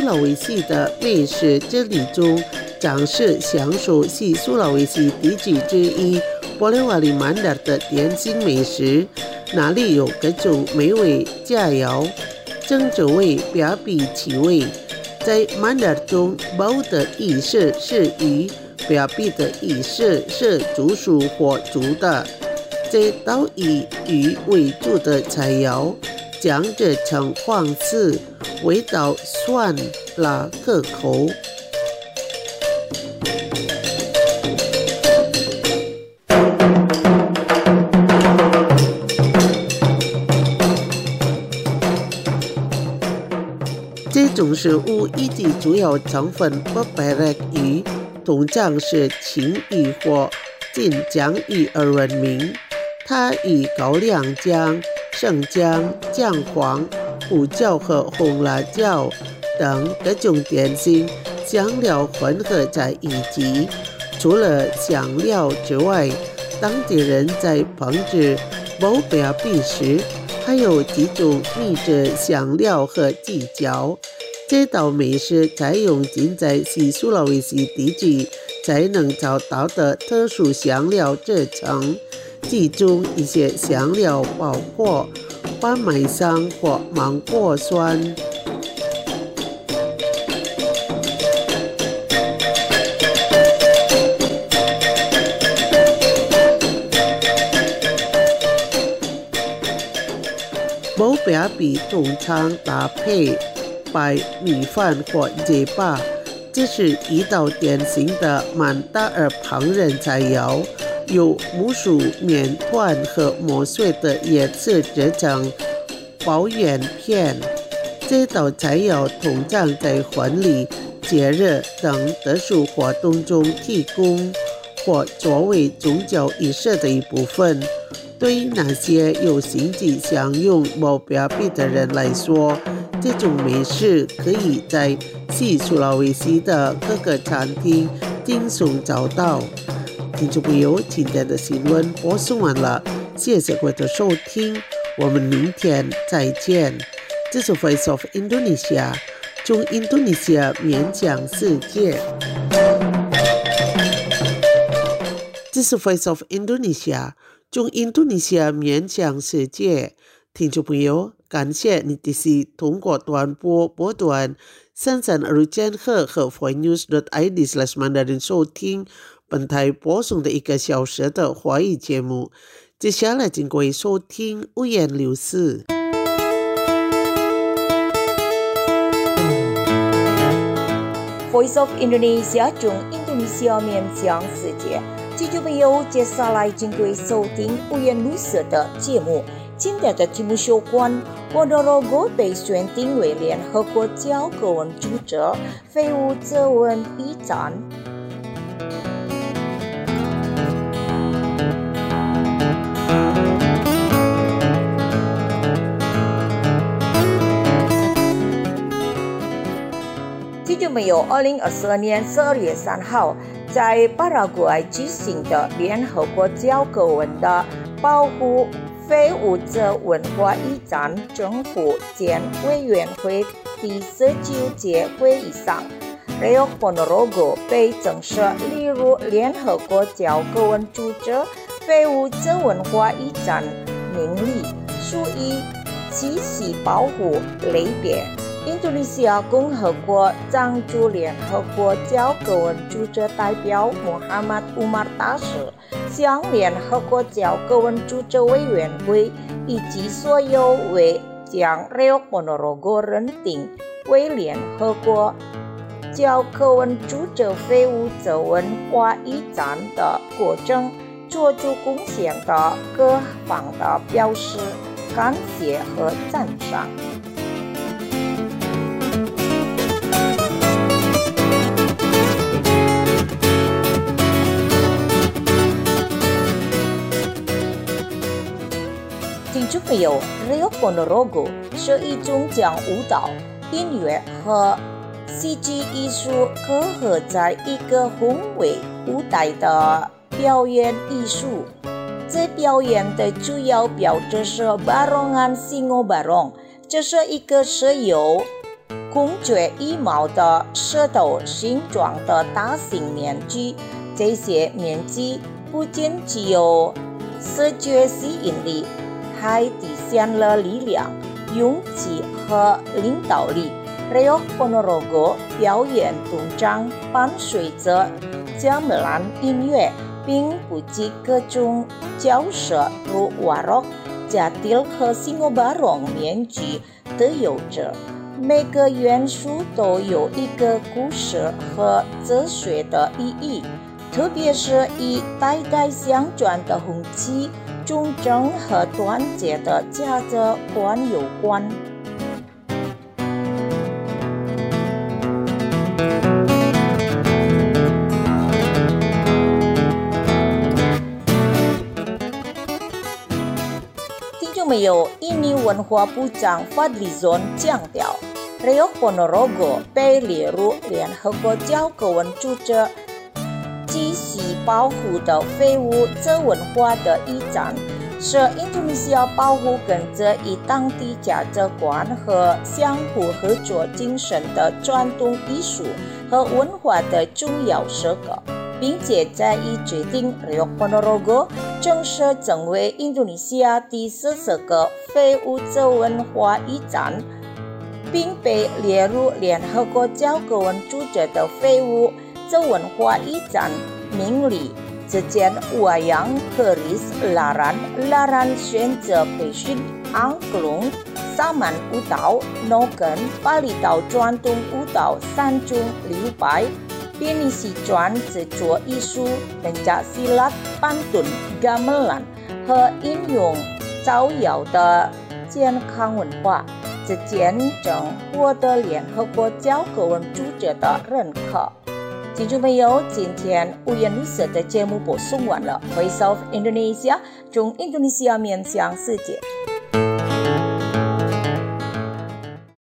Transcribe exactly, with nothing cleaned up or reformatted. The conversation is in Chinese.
拉维西的美食之旅中，展示享受西苏拉维西地区之一波利瓦里曼达的点心美食，哪里有各种美味佳肴，正所谓表比其味。在曼达中，包的意思是鱼，表比的意思是竹鼠或竹的。这道以鱼为主的菜肴，将制成黄色，味道酸辣可口。这种食物以及主要成分不白肉鱼，通常是青鱼或锦江鱼而闻名。它以高粱酱、生姜、姜黄、胡椒和红辣椒等各种点心香料混合在一起。除了香料之外，当地人在烹制包表比时，还有几种秘制香料和技巧。这道美食采用仅在西苏拉维西地区才能找到的特殊香料制成，其中一些香料包括花麦香或芒果酸。包表比通常搭配白米饭或结巴，这是一道典型的曼达尔烹饪菜肴，由木薯面团和磨碎的叶子制成包圆片。这道菜肴通常在婚礼、节日等特殊活动中提供，或作为宗教仪式的一部分。对于那些有兴趣享用包表比的人来说，这种美食可以在西苏拉维西的各个餐厅轻松找到。听众朋友，今天的新闻播送完了，谢谢各位的收听，我们明天再见。这是 Voice of Indonesia， 从印度尼西亚面向世界。这是 Voice of Indonesia， 从印度尼西亚面向世界。听众朋友，感谢你的是通过短波波段三三二千赫和 voinews dot i d slash mandarin 收听本台播送的一个小时的华语节目。接下来请各位收听五言六字。 Voice of Indonesia 从印度尼西亚面向世界。听众朋友，接下来请各位收听五言六字的节目。今天的节目有关Ponorogo被选定为联合国教科文组织非物质文遗产。听众朋友，二零二四年十二月三号，在巴拉圭举行的联合国教科文的保护非物质文化遗产政府间委员会第十九届会议上 Reok Ponorogo 被正式列入联合国教科文组织非物质文化遗产名里，属于栖息保护类别。印度尼西亚共和国常驻联合国教科文组织代表 Muhammad Umar Tasir 向联合国教科文组织委员会以及所有未将 Reok Ponorogo 认定为联合国教科文组织非物质文化遗产的过程做出贡献的各方的表示感谢和赞赏。听众朋友 ，Reok Ponorogo 是一种将舞蹈、音乐和戏剧艺术结合在一个宏伟舞台的表演艺术。这表演的主要标志是 Barongan Singo Barong， 这是一个是由公爵羽毛的舌头形状的大型面具。这些面具不仅具有视觉吸引力，还体现了力量、勇气和领导力。Reog Ponorogo 表演动张伴随着gamelan音乐，并不及各种角色如 Warok、Jatil 和 Singobarong 面具都有着。每个元素都有一个故事和哲学的意义，特别是与代代相传的红旗、忠贞和团结的价值观有关。听众朋友，印尼文化部长 Fadlizon 强调 ，Reog Ponorogo 被列入联合国教科文组织继续保护的非物质文化的一站，是印度尼西亚保护跟着以当地价值观和相互合作精神的传统艺术和文化的重要时刻，并且在已决定 Reog Ponorogo 正式成为印度尼西亚第四十个非物质文化遗产，并被列入联合国教科文组织的非物质文化遗产名里。之前 Wayang Keris Laran Laran 选择培训 Angklung、Saman 舞蹈、Noken 巴厘岛传统舞蹈三种流派，并以西传制作艺术、Pencaksilat、Pantun、Gamelan 和应用招摇的健康文化，之前正获得联合国教科文组织的认可。听众朋友，今天五言绿色的节目播送完了。Voice of Indonesia 从印度尼西亚面向世界。